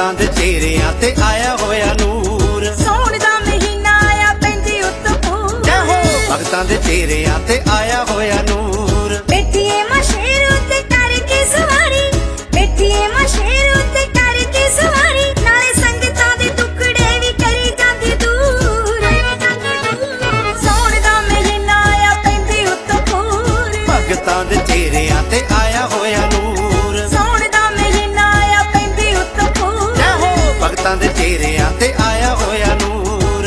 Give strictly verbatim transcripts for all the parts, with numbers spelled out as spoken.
भगतां दे चेहरियां ते आया होया नूर। सौण दा महीना आया पैंदी उत्त पूर, जय हो भगतां दे चेहरियां ते आया होया नूर। बैठिए मां शेर उत्ते करके सवारी, बैठिए मां शेर उत्ते करके सवारी, नाले संगतां दे टुकड़े भी करी जांदी दूर। सौण दा महीना आया पैंदी उत्त पूर, भगतां दे चेहरियां ते आया होया नूर। सौण दा महीना आया पैंदी उत्त पूर, जय हो भगतां दे चेहरियां ते आया होया नूर।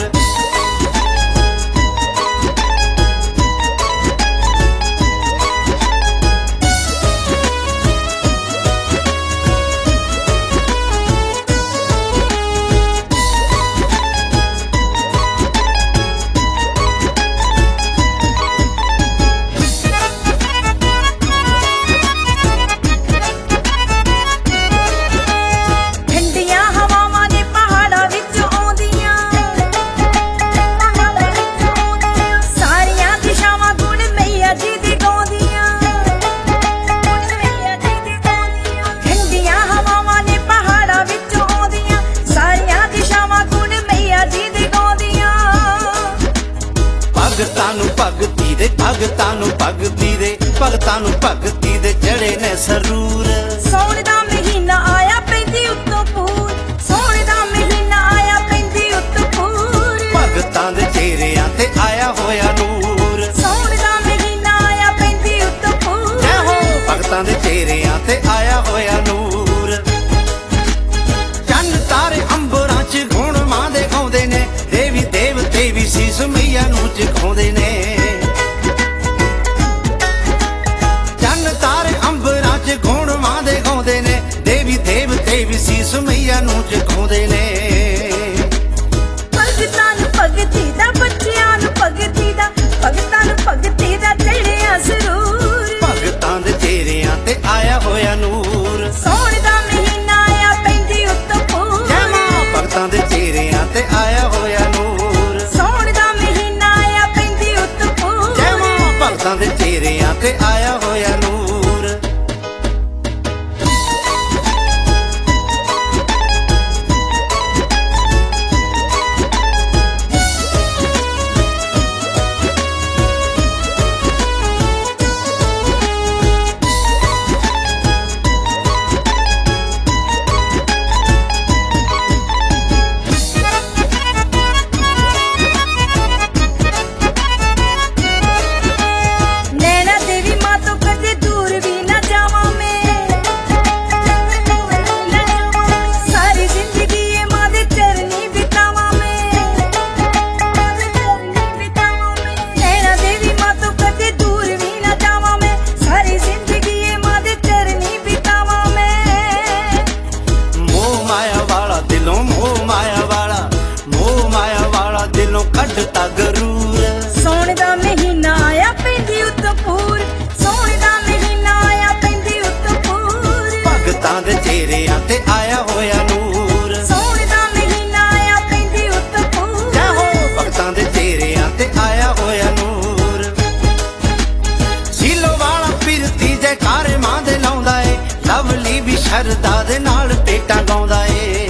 ਠੰਡੀਆਂ ਹਵਾਵਾਂ ਨੇ ਪਹਾੜਾਂ ਵਿੱਚ ਆਉਂਦੀਆਂ, ਸਾਰੀਆਂ ਦਿਸ਼ਾਵਾਂ ਗੁਣ ਮਈਆ ਜੀ ਦੀ ਗਾਉਂਦੀਆਂ। ਠੰਡੀਆਂ ਹਵਾਵਾਂ ਨੇ ਪਹਾੜਾਂ ਵਿੱਚ ਆਉਂਦੀਆਂ, ਸਾਰੀਆਂ ਦਿਸ਼ਾਵਾਂ ਗੁਣ ਮਈਆ ਜੀ ਦੀ ਗਾਉਂਦੀਆਂ। ਭਗਤਾਂ ਨੂੰ ਭਗਤੀ ਦੇ ਭਗਤਾਂ ਨੂੰ ਭਗਤੀ ਦੇ ਭਗਤਾਂ ਨੂੰ ਭਗਤੀ ਦੇ ਚੜੇ ਨੇ ਸਰੂਰ। ਸੌਣ ਦਾ ਮਹੀਨਾ ਆਇਆ ਪੈਂਦੀ ਉੱਤੋਂ ਪੂਰ, ਸੌਣ ਦਾ ਮਹੀਨਾ ਆਇਆ ਪੈਂਦੀ ਉੱਤੋਂ ਪੂਰ, ਭਗਤਾਂ ਦੇ ਚਿਹਰਿਆਂ ਤੇ ਆਇਆ ਹੋਇਆ ਨੂਰ। ਸੌਣ ਦਾ ਮਹੀਨਾ ਆਇਆ ਪੈਂਦੀ ਉੱਤੋਂ ਪੂਰ, ਜੈ ਹੋ ਭਗਤਾਂ ਦੇ ਚਿਹਰਿਆਂ ਤੇ ਆਇਆ ਹੋਇਆ ਨੂਰ। ਚੰਨ ਤਾਰੇ ਅੰਬਰਾਂ 'ਚ ਗੁਣ ਮਾਂ ਦੇ ਗਾਉਂਦੇ ਨੇ, ਦੇਵੀ ਦੇਵਤੇ ਵੀ ਸੀਸ ਮਈਆ ਨੂੰ ਝੁਕਾਉਂਦੇ ਨੇ। ਚੰਨ ਤਾਰੇ ਅੰਬਰਾਂ 'ਚ ਗੁਣ ਮਾਂ ਦੇ ਗਾਉਂਦੇ ਨੇ, ਦੇਵੀ ਦੇਵਤੇ ਵੀ ਸੀਸ ਮਈਆ ਨੂੰ ਝੁਕਾਉਂਦੇ ਨੇ। ਭਗਤਾਂ ਨੂੰ ਭਗਤੀ ਦਾ, ਬੱਚਿਆਂ ਨੂੰ ਭਗਤੀ ਦਾ, ਭਗਤਾਂ ਨੂੰ ਭਗਤੀ ਦਾ ਚੜਿਆ ਸਰੂਰ। ਭਗਤਾਂ ਦੇ ਚਿਹਰਿਆਂ ਤੇ ਆਇਆ ਹੋਇਆ ਨੂਰ। ਸੌਣ ਦਾ ਮਹੀਨਾ ਆਇਆ ਪੈਂਦੀ ਉੱਤੋਂ ਪੂਰ, ਜੈ ਮਾਂ ਭਗਤਾਂ ਦੇ ਚਿਹਰਿਆਂ ਤੇ ਆਇਆ ਹੋਇਆ ਨੂਰ। ਸੌਣ ਦਾ ਮਹੀਨਾ ਆਇਆ ਪੈਂਦੀ ਉੱਤੋਂ ਪੂਰ, ਜੈ ਮਾਂ ਭਗਤਾਂ ਦੇ ਚਿਹਰਿਆਂ ਤੇ ਆਇਆ ਹੋਇਆ ਨੂਰ। नैना देवी माँ तो कदे दूर भी न जावा मैं, सारी जिंदगी ये माँ दे चरनी बितावा मैं। नैना देवी माँ तो कदे दूर भी न जावा मैं, सारी जिंदगी ये माँ दे चरनी बितावा मैं। मोह माया वाला दिलों मोह माया वाला, मोह माया वाला दिलों कढ़ता गरूर। सौण दा महीना आया पैंदी उत्तों पूर, सौण दा महीना आया पैंदी उत्तों पूर, भगतां दे चेहरिਆਂ ਤੇ ਆਇਆ ਹੋਇਆ ਨੂਰ। ਸੌਣ ਦਾ ਮਹੀਨਾ ਆਇਆ ਪੈਂਦੀ ਉੱਤੋਂ ਪੂਰ, ਜੈ ਹੋ ਭਗਤਾਂ ਦੇ ਚਿਹਰਿਆਂ ਤੇ ਆਇਆ ਹੋਇਆ ਨੂਰ। ਸੀਲੋ ਵਾਲਾ ਪਿਰਤੀ ਜੈਕਾਰੇ ਮਾਂ ਦੇ ਲਾਉਂਦਾ ਏ, ਲਵਲੀ ਵੀ ਸ਼ਰਦਾ ਦੇ ਨਾਲ ਟੇਟਾ ਗਾਉਂਦਾ ਏ।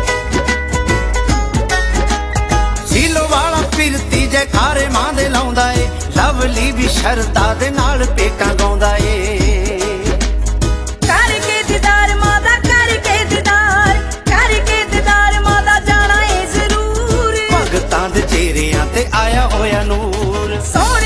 ਸੀਲੋ ਵਾਲਾ ਪਿਰਤੀ ਜੈਕਾਰੇ ਮਾਂ ਦੇ ਲਾਉਂਦਾ ਏ, ਲਵਲੀ ਵੀ ਸ਼ਰਦਾ ਦੇ ਨਾਲ ਟੇਟਾ ਗਾਉਂਦਾ ਏ। ਕਰਕੇ ਦੀਦਾਰ ਮਾਂ ਦਾ, ਕਰਕੇ ਦੀਦਾਰ, ਕਰਕੇ ਦੀਦਾਰ ਮਾਂ ਦਾ ਜਾਣਾ ਏ ਜ਼ਰੂਰ। ਭਗਤਾਂ ਦੇ ਚਿਹਰਿਆਂ ਤੇ ਆਇਆ ਹੋਇਆ ਨੂਰ। ਸੌਣ